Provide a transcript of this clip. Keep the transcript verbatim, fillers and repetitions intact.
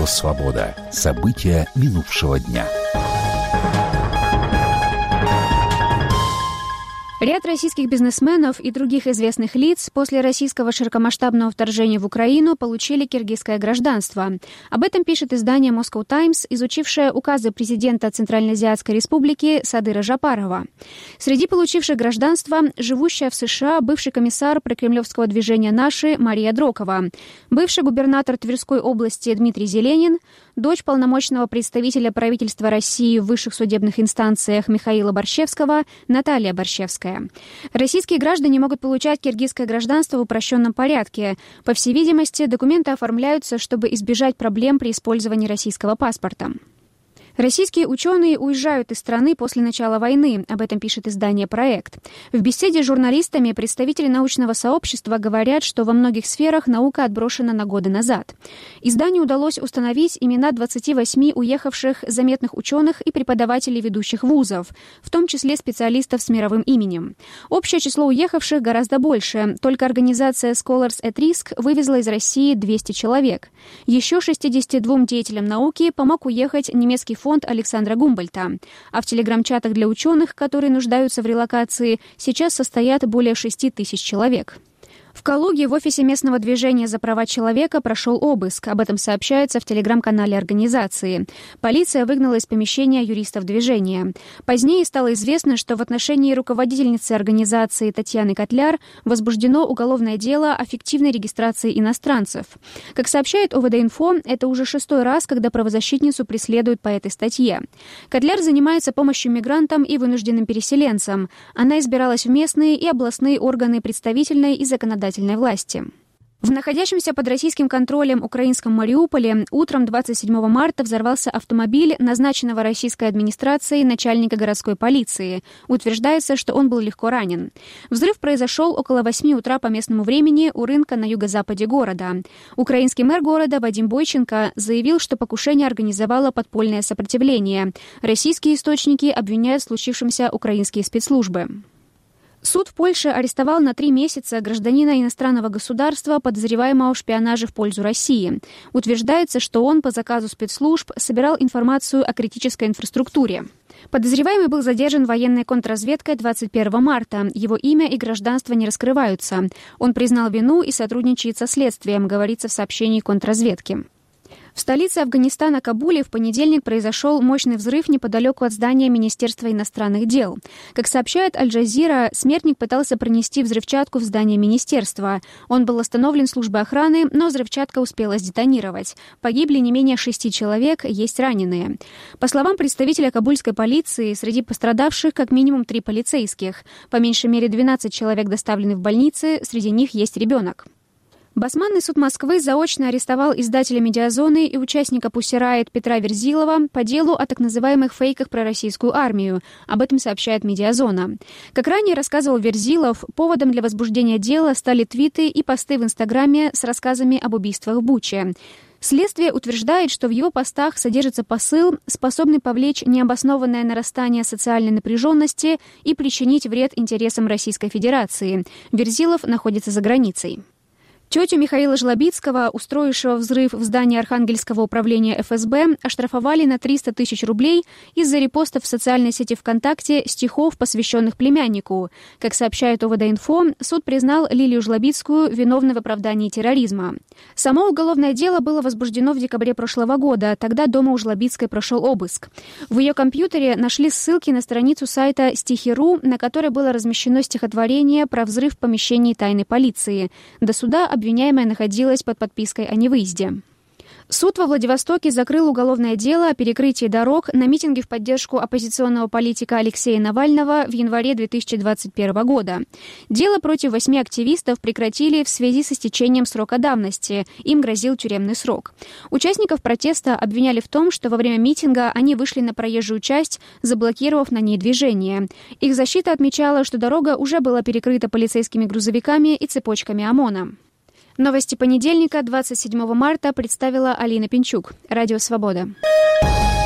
Радио «Свобода». События минувшего дня. Ряд российских бизнесменов и других известных лиц после российского широкомасштабного вторжения в Украину получили киргизское гражданство. Об этом пишет издание Moscow Times, изучившее указы президента Центральноазиатской республики Садыра Жапарова. Среди получивших гражданство живущая в США бывший комиссар прокремлевского движения «Наши» Мария Дрокова, бывший губернатор Тверской области Дмитрий Зеленин, дочь полномочного представителя правительства России в высших судебных инстанциях Михаила Борщевского Наталья Борщевская. Российские граждане могут получать киргизское гражданство в упрощенном порядке. По всей видимости, документы оформляются, чтобы избежать проблем при использовании российского паспорта. Российские ученые уезжают из страны после начала войны, об этом пишет издание «Проект». В беседе с журналистами представители научного сообщества говорят, что во многих сферах наука отброшена на годы назад. Изданию удалось установить имена двадцати восьми уехавших заметных ученых и преподавателей ведущих вузов, в том числе специалистов с мировым именем. Общее число уехавших гораздо больше. Только организация Scholars at Risk вывезла из России двести человек. Еще шестидесяти двум деятелям науки помог уехать немецкий фонд Александра Гумбольдта. А в телеграм-чатах для ученых, которые нуждаются в релокации, сейчас состоят более шести тысяч человек. В Калуге в офисе местного движения за права человека прошел обыск. Об этом сообщается в телеграм-канале организации. Полиция выгнала из помещения юристов движения. Позднее стало известно, что в отношении руководительницы организации Татьяны Котляр возбуждено уголовное дело о фиктивной регистрации иностранцев. Как сообщает ОВД-инфо, это уже шестой раз, когда правозащитницу преследуют по этой статье. Котляр занимается помощью мигрантам и вынужденным переселенцам. Она избиралась в местные и областные органы представительной и законодательной власти. В находящемся под российским контролем украинском Мариуполе утром двадцать седьмого марта взорвался автомобиль назначенного российской администрацией начальника городской полиции. Утверждается, что он был легко ранен. Взрыв произошел около восьми утра по местному времени у рынка на юго-западе города. Украинский мэр города Вадим Бойченко заявил, что покушение организовало подпольное сопротивление. Российские источники обвиняют в случившемся украинские спецслужбы. Суд в Польше арестовал на три месяца гражданина иностранного государства, подозреваемого в шпионаже в пользу России. Утверждается, что он по заказу спецслужб собирал информацию о критической инфраструктуре. Подозреваемый был задержан военной контрразведкой двадцать первого марта. Его имя и гражданство не раскрываются. Он признал вину и сотрудничает со следствием, говорится в сообщении контрразведки. В столице Афганистана Кабуле в понедельник произошел мощный взрыв неподалеку от здания Министерства иностранных дел. Как сообщает Аль-Джазира, смертник пытался пронести взрывчатку в здание министерства. Он был остановлен службой охраны, но взрывчатка успела сдетонировать. Погибли не менее шести человек, есть раненые. По словам представителя кабульской полиции, среди пострадавших как минимум три полицейских. По меньшей мере двенадцать человек доставлены в больницы, среди них есть ребенок. Басманный суд Москвы заочно арестовал издателя «Медиазоны» и участника «Пусси Райот» Петра Верзилова по делу о так называемых фейках про российскую армию. Об этом сообщает «Медиазона». Как ранее рассказывал Верзилов, поводом для возбуждения дела стали твиты и посты в Инстаграме с рассказами об убийствах в Буче. Следствие утверждает, что в его постах содержится посыл, способный повлечь необоснованное нарастание социальной напряженности и причинить вред интересам Российской Федерации. Верзилов находится за границей. Тетю Михаила Жлобицкого, устроившего взрыв в здании Архангельского управления эф эс бэ, оштрафовали на триста тысяч рублей из-за репостов в социальной сети ВКонтакте стихов, посвященных племяннику. Как сообщает ОВД-инфо, суд признал Лилию Жлобицкую виновной в оправдании терроризма. Само уголовное дело было возбуждено в декабре прошлого года. Тогда дома у Жлобицкой прошел обыск. В ее компьютере нашли ссылки на страницу сайта стихи точка ру, на которой было размещено стихотворение про взрыв в помещении тайной полиции. До суда обвиняемая находилась под подпиской о невыезде. Суд во Владивостоке закрыл уголовное дело о перекрытии дорог на митинге в поддержку оппозиционного политика Алексея Навального в январе две тысячи двадцать первого года. Дело против восьми активистов прекратили в связи с истечением срока давности. Им грозил тюремный срок. Участников протеста обвиняли в том, что во время митинга они вышли на проезжую часть, заблокировав на ней движение. Их защита отмечала, что дорога уже была перекрыта полицейскими грузовиками и цепочками ОМОНа. Новости понедельника, двадцать седьмого марта, представила Алина Пинчук. Радио «Свобода».